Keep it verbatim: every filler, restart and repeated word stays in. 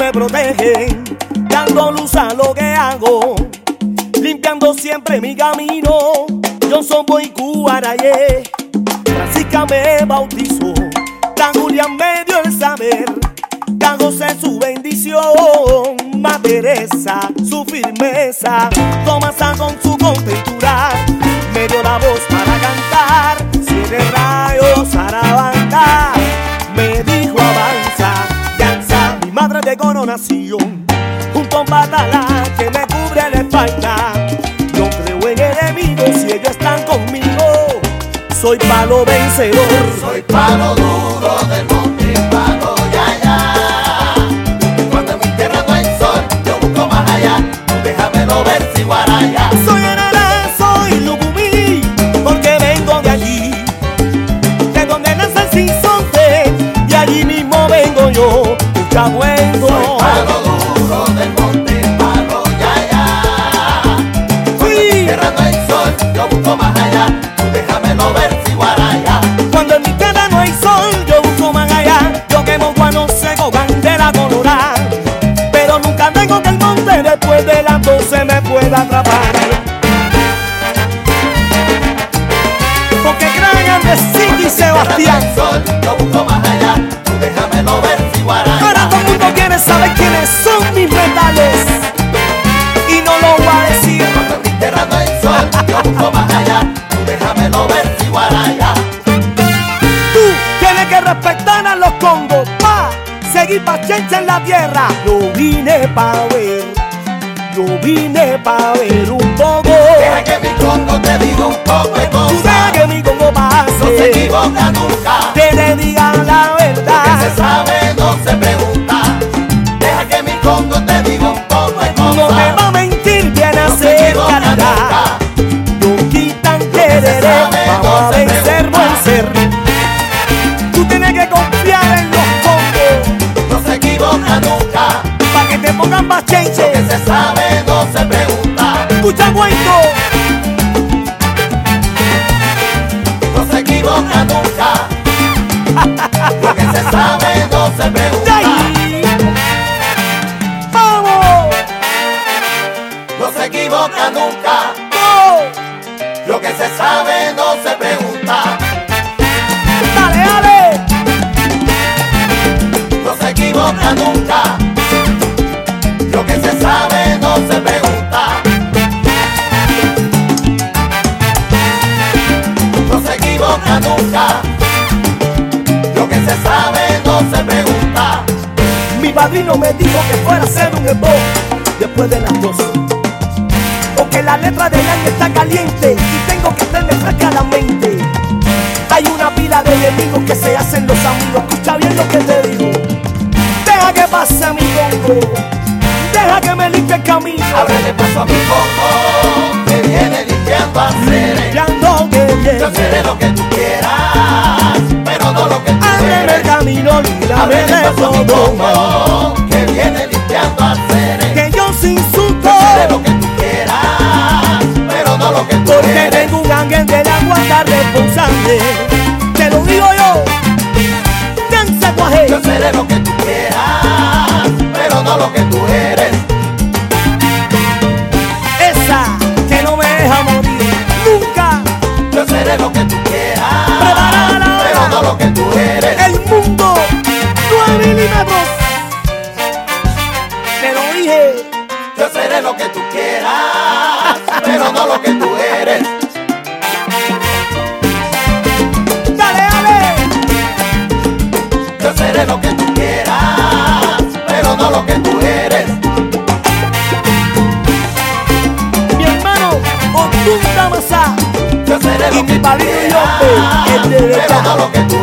me protegen, dando luz a lo que hago, limpiando siempre mi camino. Johnson Boy Cuarayé, Francisca me bautizó, San Julián me dio el saber, San José su bendición, Ma Teresa su firmeza, Tomasa con su contentura me dio la voz para cantar. Siete rayos Arabanda me dijo avanza, danza mi madre de coronación, junto a un batalá que me cubre la espalda. Yo creo en enemigos y ellos están conmigo, soy palo vencedor, soy palo duro del monte, palo yaya. Cuando en mi tierra no hay sol, yo busco más allá, tú déjamelo ver si guaraya. Soy Arara, soy Lucumí, porque vengo de allí, de donde nace el sinsonte, y allí mismo vengo yo, Chabuendo. Soy palo duro del monte, palo yaya. Cuando en mi tierra no hay sol, yo busco más allá, tú déjamelo ver si guaraya. Cuando en mi tierra no hay sol, yo busco más allá, yo quemo guano seco, bandera colorada, pero nunca tengo que el monte después de las doce me pueda atrapar. Porque crean de Cindy y Sebastián. Sol, yo busco más allá, tú déjamelo ver si guaraya. Ahora todo el mundo quiere saber quiénes son mis metales, y no lo voy a decir. Cuando en mi tierra no hay sol, yo busco más allá, tú déjamelo ver si guaraya. Tú tienes que respetar a los congos, pa' seguir paciencia en la tierra. Yo vine pa' ver, yo vine pa' ver un poco. Deja que mi congo te diga un poco de Tú cosas, deja que mi congo pase, no se equivoca nunca. que te diga la Lo que se verdad. sabe no se pregunta. Deja que mi congo te diga un poco de No te cosas, va a mentir, viene a no se ser equivoca caridad. nunca. No quitan querer, sabe, vamos no a se vencer, pregunta. vencer. Tú tienes que confiar en los congos, No se equivoca nunca. pa' que te pongan Lo que paciencia. se sabe no se pregunta. Escucha, Guaito. No se equivoca nunca. Lo que se sabe no se pregunta. ¡Ay! ¡Vamos! No se equivoca nunca. ¡No! Lo que se sabe no se pregunta. ¡Dale, dale! No se equivoca nunca. Lo que se sabe no se pregunta. No se equivoca nunca. Lo que se sabe no se pregunta. Mi padrino me dijo que fuera a hacer un esbozo después de las dos, porque la letra del año está caliente y tengo que tener fresca la mente. Hay una pila de enemigos que se hacen los amigos. Escucha bien lo que te digo. Deja que pase mi congo, deja que me limpie el camino. Ábrele paso a mi congo, que viene limpiando aceres. Limpiando que viene. Yo seré lo que tú quieras, pero no lo que tú Ábreme el eres. camino, líbrame Ábrele de paso a mi todo mal. congo, que viene limpiando aceres. Que yo sin susto, Yo seré lo que tú quieras, pero no lo que tú porque eres. tengo un ángel de la guarda responsable. Te lo digo yo, danza guaje. Yo seré lo que tú quieras, pero no lo que tú eres. Esa que no me deja morir nunca. Yo seré lo que tú quieras, Prepárala. pero no lo que tú eres. El mundo, nueve milímetros. Te lo dije. Yo seré lo que tú quieras, pero no lo que tú eres. Dale, dale. Yo seré lo que tú quieras, pero no lo que tú eres. Mi hermano, Otunda Masá. Yo seré Y lo mi que tú padrino quieras, Yope, el de pero verdad. no lo que tú